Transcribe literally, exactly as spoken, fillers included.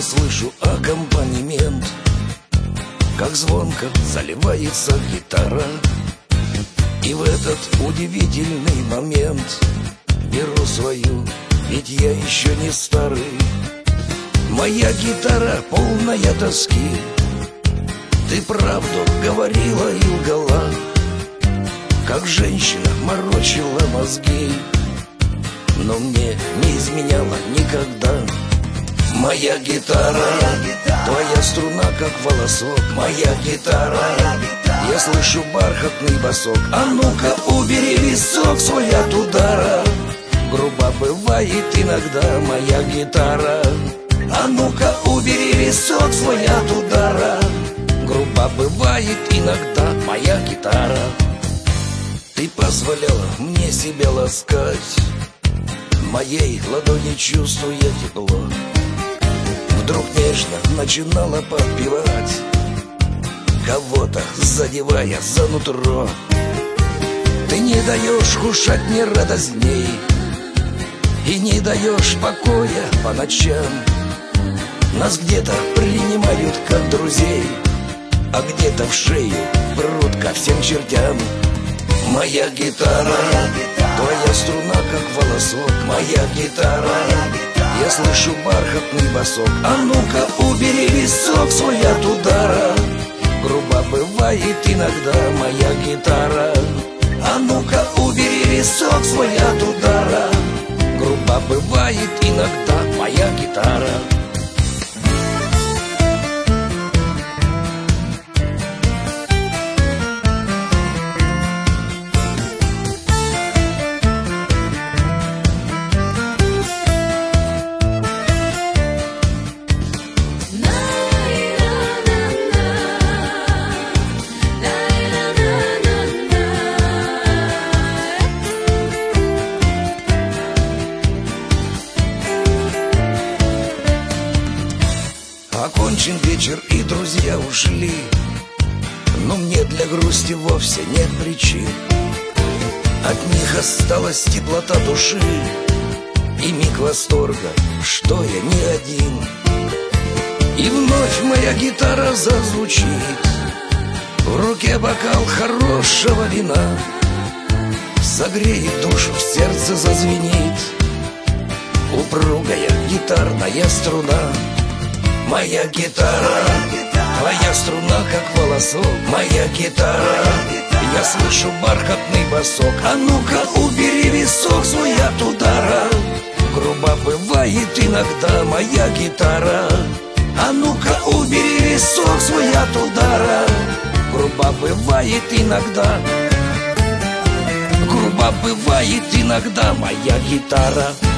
слышу аккомпанемент, как звонко заливается гитара. И в этот удивительный момент беру свою, ведь я еще не старый. Моя гитара полная тоски. Ты правду говорила и лгала, как женщина морочила мозги, но мне не изменяла никогда. Моя гитара, моя гитара, твоя струна как волосок. Моя гитара, моя гитара, я слышу бархатный босок. А ну-ка убери висок свой от удара. Грубо бывает иногда моя гитара. А ну-ка убери висок свой от удара. Грубо бывает иногда моя гитара. Ты позволяла мне себя ласкать, моей ладони чувствуя тепло. Вдруг нежно начинала подпевать, кого-то задевая за нутро. Ты не даешь кушать мне радостней и не даешь покоя по ночам. Нас где-то принимают как друзей, а где-то в шею прут ко всем чертям. Моя гитара, моя гитара, твоя струна как волосок. Моя гитара, моя гитара, я слышу бархатный босок. А ну-ка убери висок свой от удара. Грубо бывает иногда моя гитара. А ну-ка убери висок свой от удара. Грубо бывает иногда моя гитара. Окончен вечер и друзья ушли, но мне для грусти вовсе нет причин. От них осталась теплота души и миг восторга, что я не один. И вновь моя гитара зазвучит, в руке бокал хорошего вина, согреет душу, в сердце зазвенит упругая гитарная струна. Моя гитара, твоя струна как волосок. Моя гитара, я слышу бархатный босок. А ну-ка убери висок свой от удара. Грубо бывает иногда моя гитара. А ну-ка убери висок свой от удара. Грубо бывает иногда. Грубо бывает иногда моя гитара.